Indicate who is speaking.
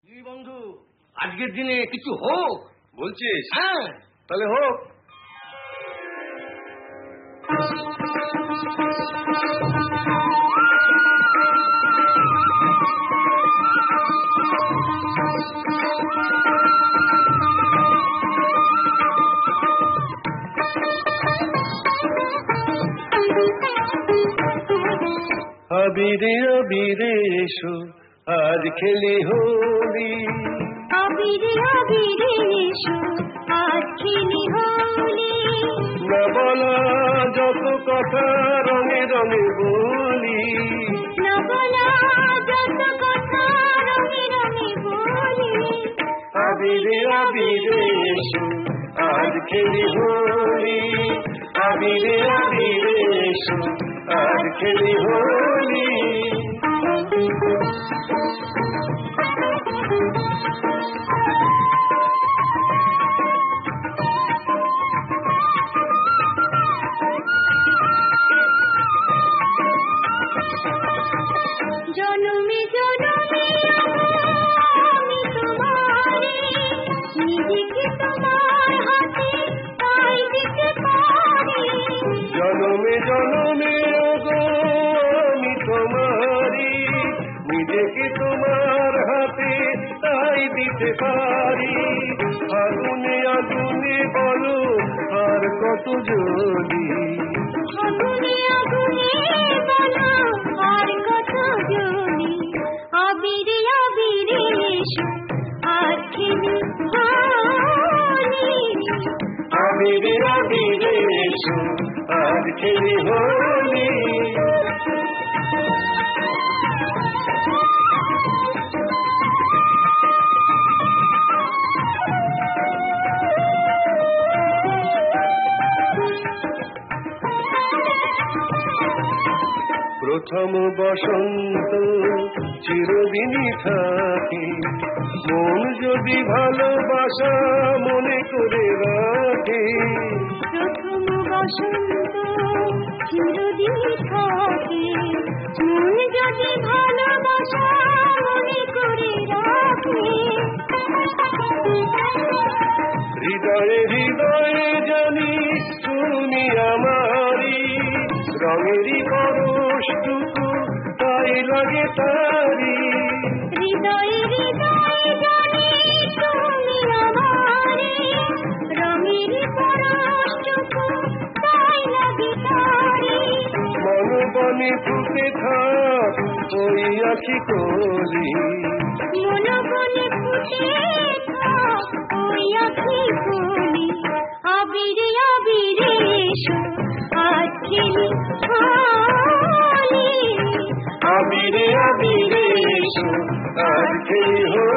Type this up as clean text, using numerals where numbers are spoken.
Speaker 1: বন্ধু, আজকের দিনে কিছু হোক
Speaker 2: বলছিস?
Speaker 1: হ্যাঁ,
Speaker 2: তাহলে হোক। আবিরে আবিরে এসো আজ খেলি হোলি,
Speaker 3: আবিরে আবিরে এসো আজ খেলি হোলি,
Speaker 2: না বলা যত কথা রঙে রঙে বলি,
Speaker 3: না বলা যত কথা রঙে রঙে বলি।
Speaker 2: আবিরে আবিরে এসো আজ খেলি হোলি, আবিরে আবিরে এসো আজ খেলি হোলি।
Speaker 3: জনমে জনমে আমি তোমারে, নিজেকে তোমার হাতে তাই দিতে পারি।
Speaker 2: জনমে জনমে গো আমি তোমারি, নিজেকে তোমার হাতে তাই দিতে পারি। আগুনে আগুনে বলো আর কত জ্বলি,
Speaker 3: আগুনে আগুনে বলো আর কত জ্বলি। আবিরে আবিরে এসো আজ খেলি হোলি,
Speaker 2: আবিরে আবিরে এসো আজ খেলি হোলি। প্রথম বসন্ত চিরদিনই থাকে, মন যদি ভালোবাসা মনে করে রাখে।
Speaker 3: প্রথম বসন্ত চিরদিন থাকে, মন যদি ভালোবাসা মনে করে রাখে।
Speaker 2: হৃদয়ে হৃদয়ে জানি তুমি আমারি, রঙেরই পরশটুকু তাই লাগে তারি।
Speaker 3: হৃদয়ে হৃদয়ে জানি তুমি আমারে, রঙের পরশটুকু তাই লাগে তারি।
Speaker 2: মন বনে ফুটে থাক ওই আখি কলি,
Speaker 3: মন বনে ফুটে থাক ওই আখি কলি। আবিরে আবিরে এসো আজ খেলি হোলি,
Speaker 2: আবিরে আবিরে এসো আজ খেলি হোলি।